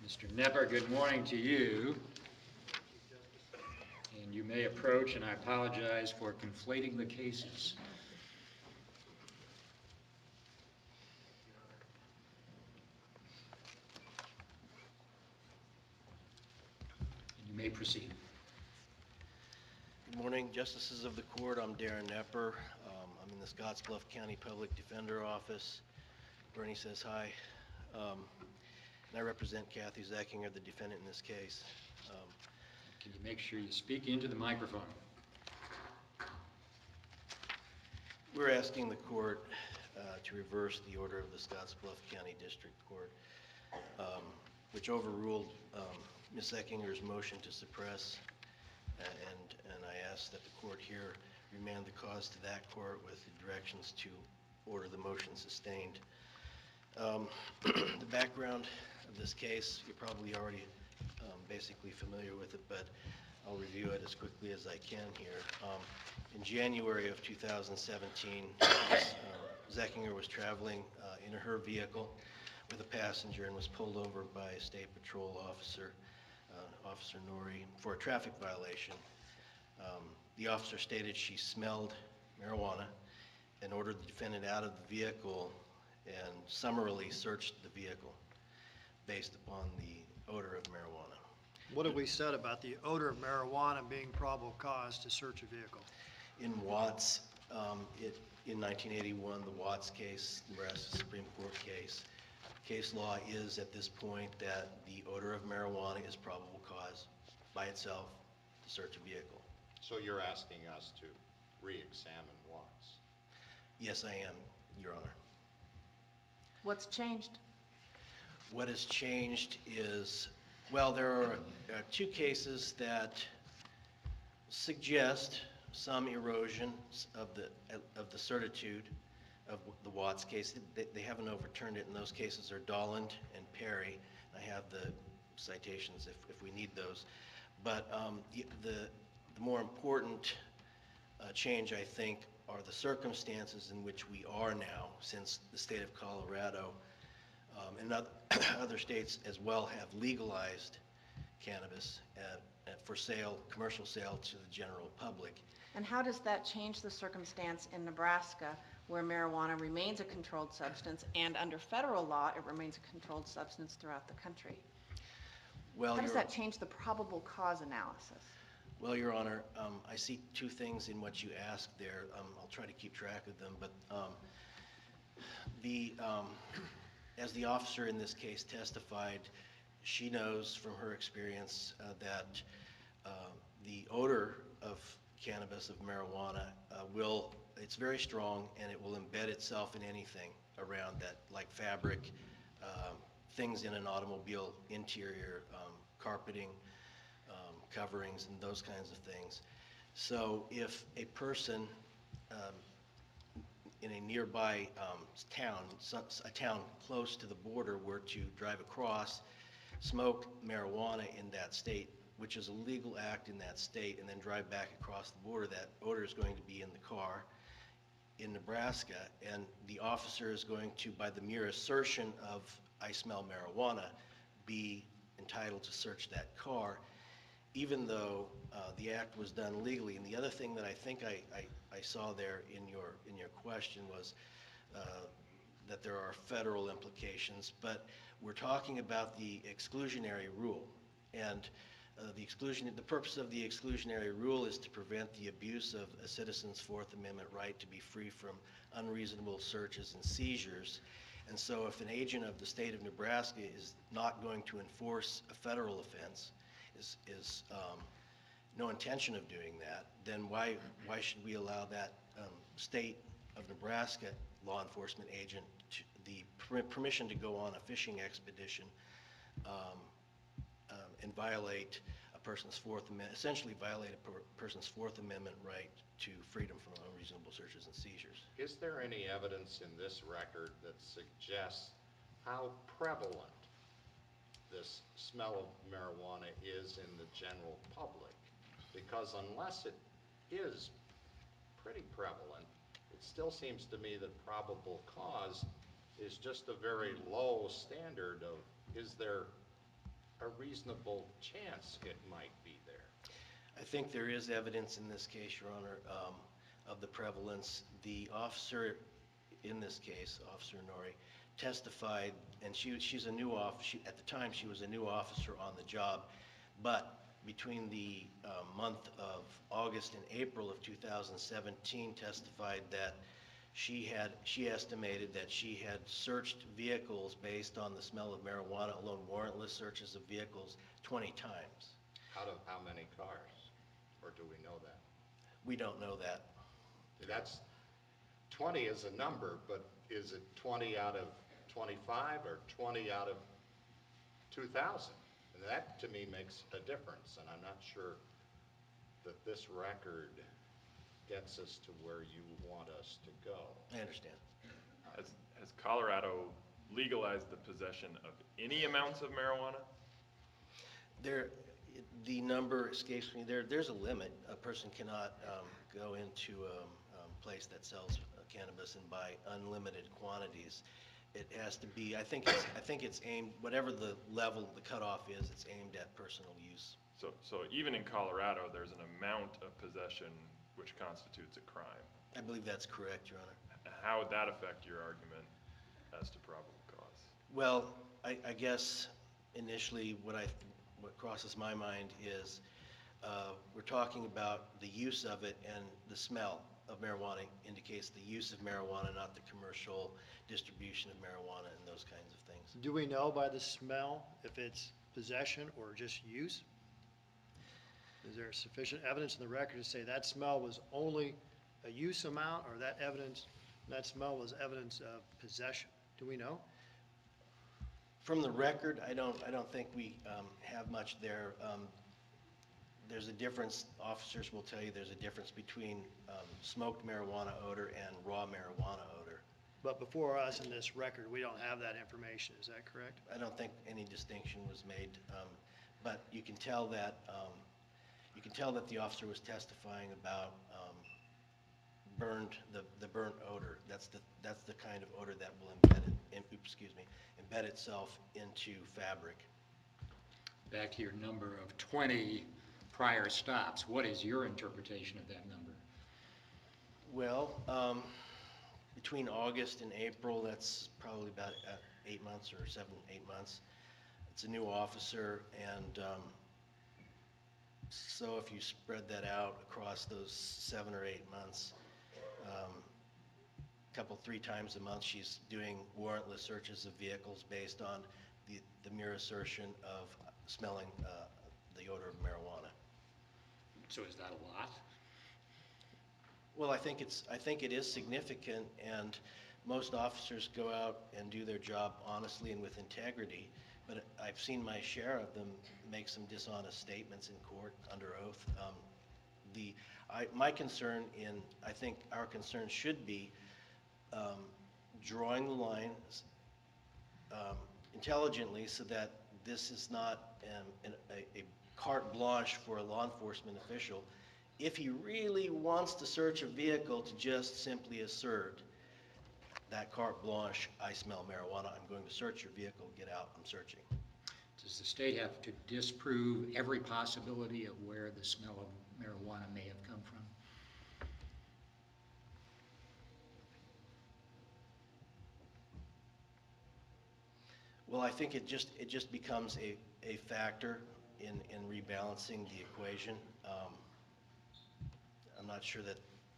Mr. Nepper, good morning to you. And you may approach, and I apologize for conflating the cases. And you may proceed. Good morning, Justices of the Court. I'm Darren Nepper. I'm in the Scottsbluff County Public Defender Office. Bernie says hi. And I represent Kathy Zackinger, the defendant in this case. Can you make sure you speak into the microphone? We're asking the court to reverse the order of the Scottsbluff County District Court, which overruled Ms. Zackinger's motion to suppress, and I ask that the court here remand the cause to that court with directions to order the motion sustained. The background of this case, you're probably already basically familiar with it, but I'll review it as quickly as I can here. In January of 2017, Zackinger was traveling in her vehicle with a passenger and was pulled over by a state patrol officer, Officer Norrie, for a traffic violation. The officer stated she smelled marijuana and ordered the defendant out of the vehicle and summarily searched the vehicle based upon the odor of marijuana. What have we said about the odor of marijuana being probable cause to search a vehicle? In Watts, in 1981, the Watts case, Nebraska Supreme Court case law is at this point that the odor of marijuana is probable cause by itself to search a vehicle. So you're asking us to re-examine Watts? Yes, I am, Your Honor. What's changed? What has changed is, well, there are two cases that suggest some erosion of the certitude of the Watts case. They haven't overturned it, and those cases are Dolland and Perry. I have the citations if we need those. But the more important change, I think, are the circumstances in which we are now, since the state of Colorado and other states as well have legalized cannabis for sale, commercial sale to the general public. And how does that change the circumstance in Nebraska where marijuana remains a controlled substance and under federal law it remains a controlled substance throughout the country? Well, how does that change the probable cause analysis? Well, Your Honor, I see two things in what you asked there. I'll try to keep track of them, but as the officer in this case testified, she knows from her experience that the odor of cannabis, of marijuana, it's very strong, and it will embed itself in anything around that, like fabric, things in an automobile interior, carpeting, coverings, and those kinds of things. So if a person in a nearby town, a town close to the border, were to drive across, smoke marijuana in that state, which is a legal act in that state, and then drive back across the border, that odor is going to be in the car in Nebraska, and the officer is going to, by the mere assertion of "I smell marijuana," be entitled to search that car, even though the act was done legally. And the other thing that I think I saw there in your question was that there are federal implications, but we're talking about the exclusionary rule, and the purpose of the exclusionary rule is to prevent the abuse of a citizen's Fourth Amendment right to be free from unreasonable searches and seizures. And so if an agent of the state of Nebraska is not going to enforce a federal offense, is no intention of doing that, then why should we allow that state of Nebraska law enforcement agent the permission to go on a fishing expedition and violate a person's Fourth Amendment, essentially violate a person's Fourth Amendment right to freedom from unreasonable searches and seizures? Is there any evidence in this record that suggests how prevalent this smell of marijuana is in the general public? Because unless it is pretty prevalent, it still seems to me that probable cause is just a very low standard of, is there a reasonable chance it might be there. I think there is evidence in this case, Your Honor, of the prevalence. The officer in this case, Officer Nori, testified, and she's a new officer. At the time, she was a new officer on the job, but between the month of August and April of 2017, testified that she estimated that she had searched vehicles based on the smell of marijuana alone, warrantless searches of vehicles 20 times. Out of how many cars? Or do we know that? We don't know that. That's, 20 is a number, but is it 20 out of 25 or 20 out of 2,000? And that, to me, makes a difference, and I'm not sure that this record gets us to where you want us to go. I understand. Has Colorado legalized the possession of any amounts of marijuana? The number escapes me. There's a limit. A person cannot go into a place that sells cannabis and buy unlimited quantities. It has to be, I think it's aimed, whatever the level, the cutoff is, it's aimed at personal use. So even in Colorado, there's an amount of possession which constitutes a crime. I believe that's correct, Your Honor. How would that affect your argument as to probable cause? Well, I guess initially what crosses my mind is we're talking about the use of it, and the smell of marijuana indicates the use of marijuana, not the commercial distribution of marijuana and those kinds of things. Do we know by the smell if it's possession or just use? Is there sufficient evidence in the record to say that smell was only a use amount, or that smell was evidence of possession? Do we know? From the record, I don't think we have much there. There's a difference, officers will tell you there's a difference between smoked marijuana odor and raw marijuana odor. But before us in this record, we don't have that information, is that correct? I don't think any distinction was made, but you can tell that the officer was testifying about the burnt odor. That's the kind of odor that will embed itself into fabric. Back to your number of 20 prior stops, what is your interpretation of that number? Well, between August and April, that's probably about 8 months or 7, 8 months. It's a new officer, and so if you spread that out across those 7 or 8 months, three times a month, she's doing warrantless searches of vehicles based on the mere assertion of smelling the odor of marijuana. So is that a lot? Well, I think it is significant, and most officers go out and do their job honestly and with integrity, but I've seen my share of them make some dishonest statements in court under oath. My concern, I think our concern should be drawing the line intelligently so that this is not a carte blanche for a law enforcement official. If he really wants to search a vehicle, to just simply assert that carte blanche, I smell marijuana, I'm going to search your vehicle, get out, I'm searching. Does the state have to disprove every possibility of where the smell of marijuana may have come from? Well, I think it just becomes a factor in rebalancing the equation. I'm not sure that.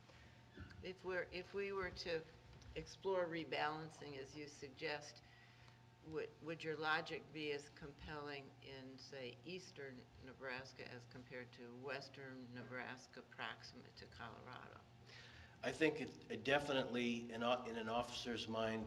If we were to explore rebalancing, as you suggest, would your logic be as compelling in, say, eastern Nebraska as compared to western Nebraska proximate to Colorado? I think it definitely, in an officer's mind,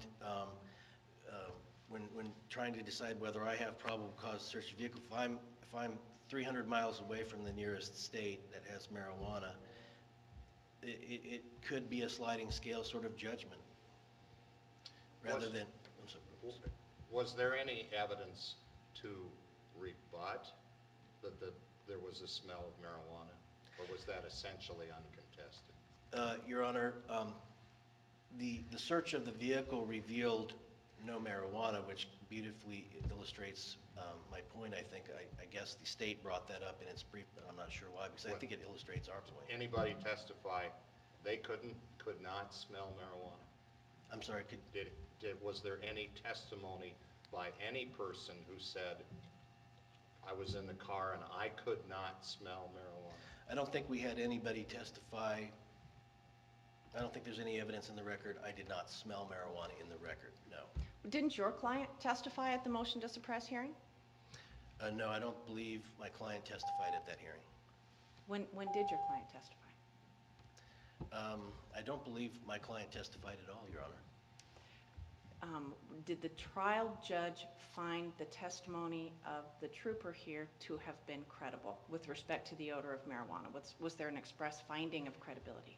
when trying to decide whether I have probable cause to search a vehicle, if I'm 300 miles away from the nearest state that has marijuana, it could be a sliding scale sort of judgment, rather than. I'm sorry. Was there any evidence to rebut that there was a smell of marijuana, or was that essentially uncontested? Your Honor, the search of the vehicle revealed no marijuana, which beautifully illustrates my point, I think. I guess the state brought that up in its brief, but I'm not sure why, because I think it illustrates our point. Anybody testify they could not smell marijuana? I'm sorry, Was there any testimony by any person who said, I was in the car and I could not smell marijuana? I don't think we had anybody testify. I don't think there's any evidence in the record. I did not smell marijuana in the record, no. Didn't your client testify at the motion to suppress hearing? No, I don't believe my client testified at that hearing. When did your client testify? I don't believe my client testified at all, Your Honor. Did the trial judge find the testimony of the trooper here to have been credible with respect to the odor of marijuana? Was there an express finding of credibility?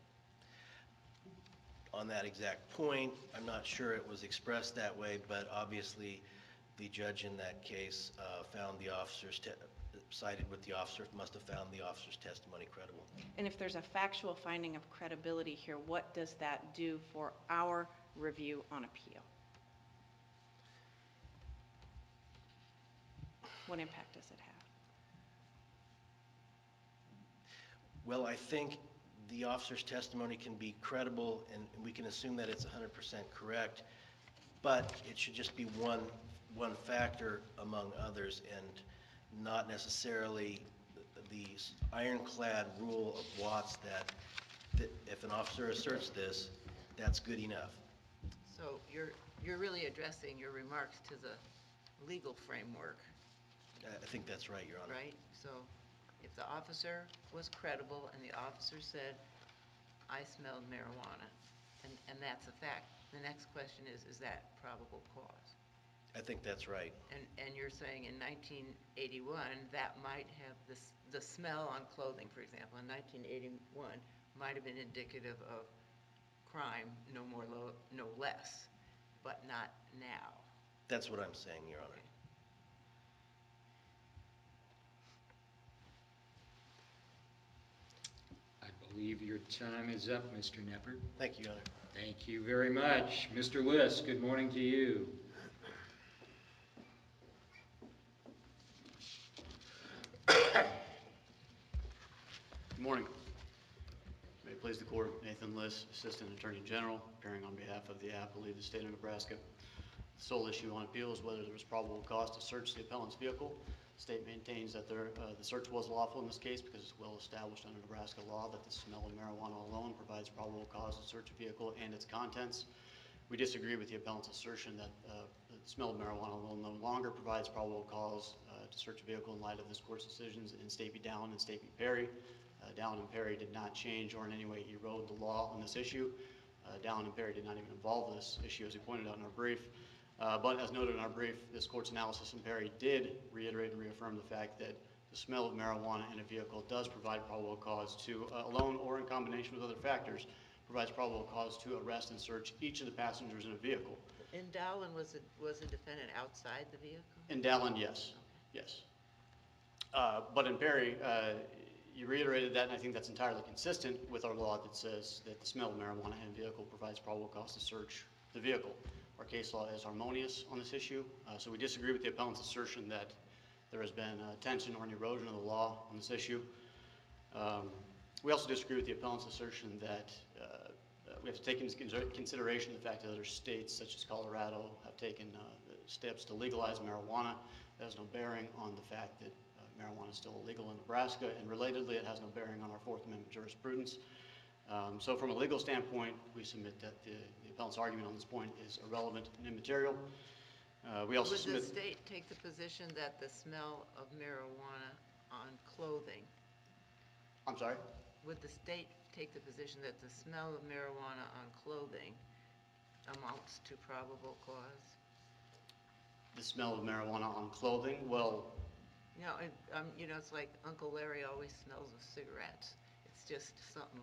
On that exact point, I'm not sure it was expressed that way, but obviously the judge in that case found the officers, sided with the officer, must have found the officer's testimony credible. And if there's a factual finding of credibility here, what does that do for our review on appeal? What impact does it have? Well, I think the officer's testimony can be credible, and we can assume that it's 100% correct, but it should just be one factor among others, and not necessarily the ironclad rule of Watts that if an officer asserts this, that's good enough. So you're really addressing your remarks to the legal framework, I think that's right, Your Honor. right? So if the officer was credible and the officer said, I smelled marijuana, and that's a fact, the next question is that probable cause? I think that's right. And you're saying in 1981, that might have the smell on clothing, for example, in 1981, might have been indicative of crime, no less, but not now. That's what I'm saying, Your Honor. I believe your time is up, Mr. Neppert. Thank you, Your Honor. Thank you very much. Mr. List, good morning to you. Good morning. May it please the court, Nathan Liss, Assistant Attorney General, appearing on behalf of the appellee of the state of Nebraska. The sole issue on appeal is whether there was probable cause to search the appellant's vehicle. The state maintains that the search was lawful in this case because it's well established under Nebraska law that the smell of marijuana alone provides probable cause to search a vehicle and its contents. We disagree with the appellant's assertion that the smell of marijuana alone no longer provides probable cause to search a vehicle in light of this court's decisions in State v. Dallin and State v. Perry. Dallin and Perry did not change or in any way erode the law on this issue. Dallin and Perry did not even involve this issue, as we pointed out in our brief. But as noted in our brief, this court's analysis in Perry did reiterate and reaffirm the fact that the smell of marijuana in a vehicle does provide probable cause to, alone or in combination with other factors, provides probable cause to arrest and search each of the passengers in a vehicle. In Dallin, was the defendant outside the vehicle? In Dallin, yes. Yes. But in Perry, you reiterated that, and I think that's entirely consistent with our law that says that the smell of marijuana in a vehicle provides probable cause to search the vehicle. Our case law is harmonious on this issue, so we disagree with the appellant's assertion that there has been tension or an erosion of the law on this issue. We also disagree with the appellant's assertion that we have to take into consideration the fact that other states, such as Colorado, have taken steps to legalize marijuana. That has no bearing on the fact that marijuana is still illegal in Nebraska, and relatedly, it has no bearing on our Fourth Amendment jurisprudence. So from a legal standpoint, we submit that the appellant's argument on this point is irrelevant and immaterial. We also Would the submit... state take the position that the smell of marijuana on clothing, I'm sorry? would the state take the position that the smell of marijuana on clothing amounts to probable cause? The smell of marijuana on clothing? Well, You know, it's like Uncle Larry always smells of cigarettes. It's just something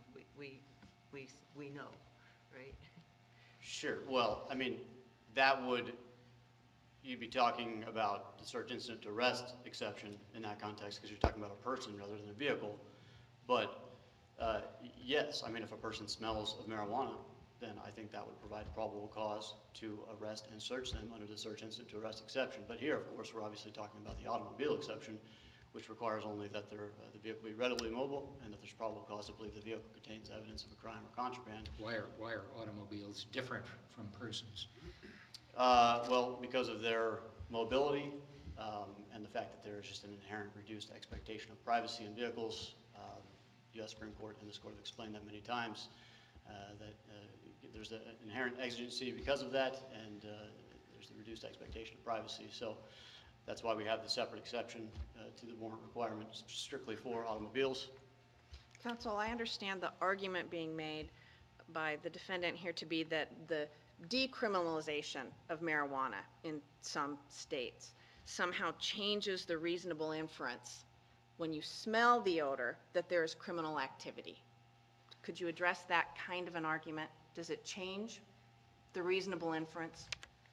we know, right? sure. Well, I mean, that would... You'd be talking about the search incident to arrest exception in that context because you're talking about a person rather than a vehicle. But yes, I mean, if a person smells of marijuana, then I think that would provide probable cause to arrest and search them under the search incident to arrest exception. But here, of course, we're obviously talking about the automobile exception, which requires only that the vehicle be readily mobile and that there's probable cause to believe the vehicle contains evidence of a crime or contraband. Why are automobiles different from persons? Well, because of their mobility and the fact that there is just an inherent reduced expectation of privacy in vehicles. U.S. Supreme Court and this court have explained that many times, that there's an inherent exigency because of that, and there's the reduced expectation of privacy. So that's why we have the separate exception to the warrant requirements strictly for automobiles. Counsel, I understand the argument being made by the defendant here to be that the decriminalization of marijuana in some states somehow changes the reasonable inference when you smell the odor that there is criminal activity. Could you address that kind of an argument? Does it change the reasonable inference?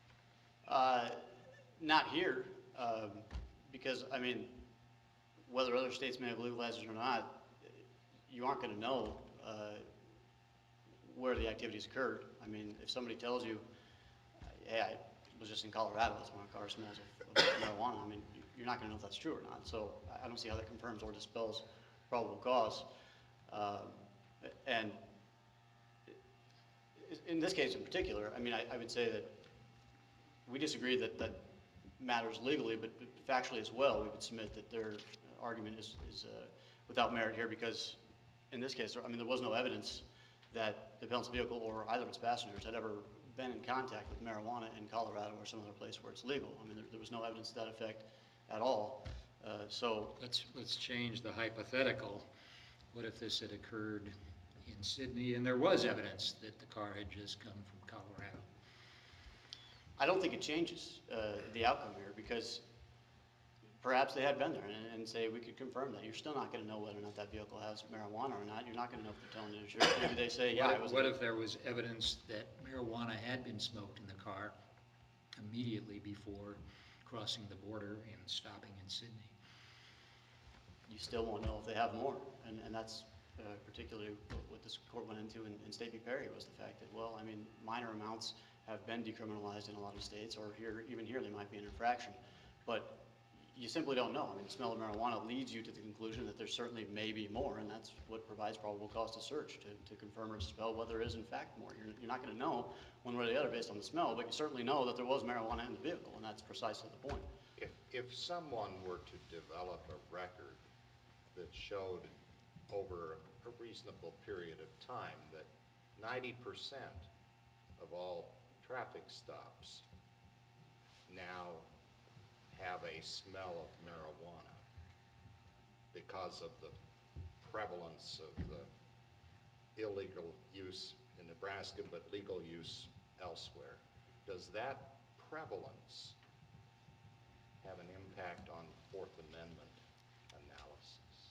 Not here, because, I mean, whether other states may have legalized it or not, you aren't going to know where the activities occurred. I mean, if somebody tells you, hey, I was just in Colorado, that's when a car smells of marijuana, I mean, you're not going to know if that's true or not. So I don't see how that confirms or dispels probable cause. And in this case in particular, I mean, I would say that we disagree that that matters legally, but factually as well, we would submit that their argument is without merit here, because in this case, I mean, there was no evidence that the appellant's vehicle or either of its passengers had ever been in contact with marijuana in Colorado or some other place where it's legal. I mean, there was no evidence to that effect at all. So Let's change the hypothetical. What if this had occurred in Sydney and there was evidence that the car had just come from Colorado? I don't think it changes the outcome here, because perhaps they had been there and say we could confirm that. You're still not going to know whether or not that vehicle has marijuana or not. You're not going to know if they're telling you the truth. Maybe they say, yeah, I was. What if there was evidence that marijuana had been smoked in the car immediately before crossing the border and stopping in Sydney? You still won't know if they have more. And that's particularly what this court went into in State v. Perry, was the fact that, well, I mean, minor amounts have been decriminalized in a lot of states, or even here they might be an infraction. But you simply don't know. I mean, the smell of marijuana leads you to the conclusion that there certainly may be more, and that's what provides probable cause to search, to confirm or dispel whether there is in fact more. You're not going to know one way or the other based on the smell, but you certainly know that there was marijuana in the vehicle, and that's precisely the point. If someone were to develop a record that showed over a reasonable period of time that 90% of all traffic stops now have a smell of marijuana because of the prevalence of the illegal use in Nebraska but legal use elsewhere, does that prevalence have an impact on Fourth Amendment analysis?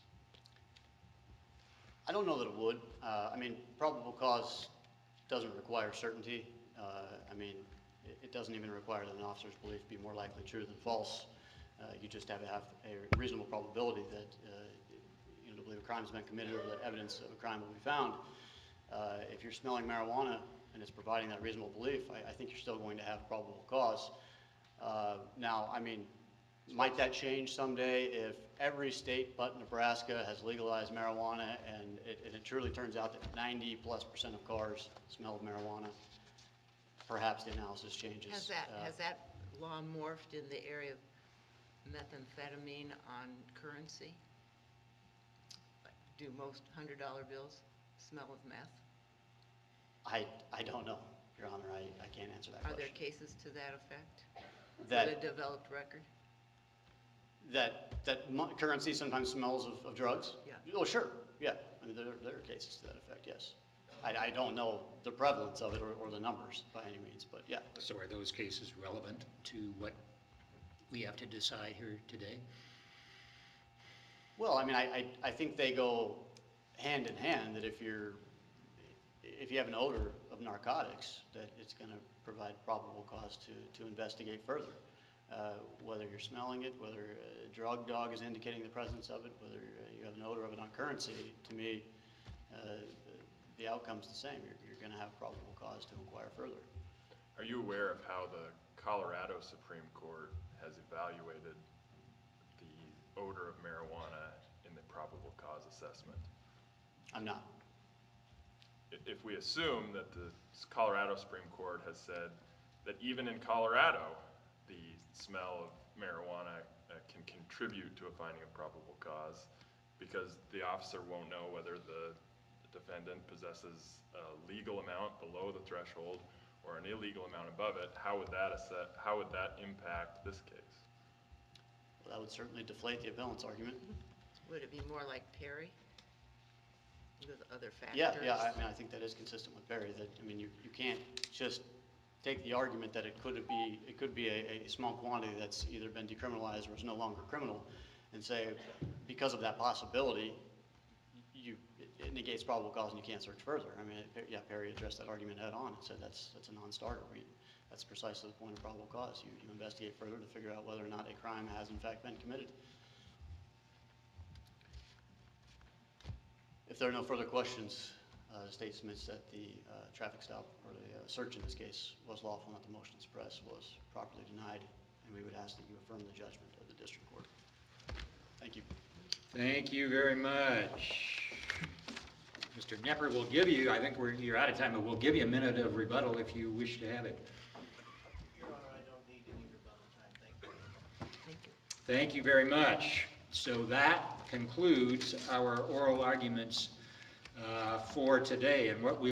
I don't know that it would. I mean, probable cause doesn't require certainty. I mean, it doesn't even require that an officer's belief be more likely true than false. You just have to have a reasonable probability that to believe a crime has been committed or that evidence of a crime will be found. If you're smelling marijuana and it's providing that reasonable belief, I think you're still going to have probable cause. Now, I mean, might that change someday if every state but Nebraska has legalized marijuana and it truly turns out that 90+% of cars smell of marijuana? Perhaps the analysis changes. Has that law morphed in the area of methamphetamine on currency? Do most $100 bills smell of meth? I don't know, Your Honor. I can't answer that Are question. there cases to that effect? That- With a developed record? That currency sometimes smells of drugs? Yeah. Oh, sure, yeah. I mean, there are cases to that effect, yes. I don't know the prevalence of it or the numbers by any means, but yeah. So are those cases relevant to what we have to decide here today? Well, I mean, I think they go hand in hand, that if you have an odor of narcotics, that it's going to provide probable cause to investigate further. Whether you're smelling it, whether a drug dog is indicating the presence of it, whether you have an odor of it on currency, to me, the outcome's the same. You're going to have probable cause to inquire further. Are you aware of how the Colorado Supreme Court has evaluated the odor of marijuana in the probable cause assessment? I'm not. If we assume that the Colorado Supreme Court has said that even in Colorado, the smell of marijuana can contribute to a finding of probable cause because the officer won't know whether the defendant possesses a legal amount below the threshold or an illegal amount above it, how would that impact this case? Well, that would certainly deflate the appellant's argument. Would it be more like Perry? With other factors? Yeah, I mean, I think that is consistent with Barry, that, I mean, you can't just take the argument that it could be a small quantity that's either been decriminalized or is no longer criminal, and say, because of that possibility, it negates probable cause and you can't search further. I mean, yeah, Perry addressed that argument head on and said that's a non-starter. That's precisely the point of probable cause. You investigate further to figure out whether or not a crime has in fact been committed. If there are no further questions, the state submits that the traffic stop, or the search in this case, was lawful and that the motion to suppress was properly denied, and we would ask that you affirm the judgment of the district court. Thank you. Thank you very much. Mr. Knepper will give you, I think you're out of time, but we'll give you a minute of rebuttal if you wish to have it. Your Honor, I don't need any rebuttal time, thank you. Thank you very much. So that concludes our oral arguments for today. And what we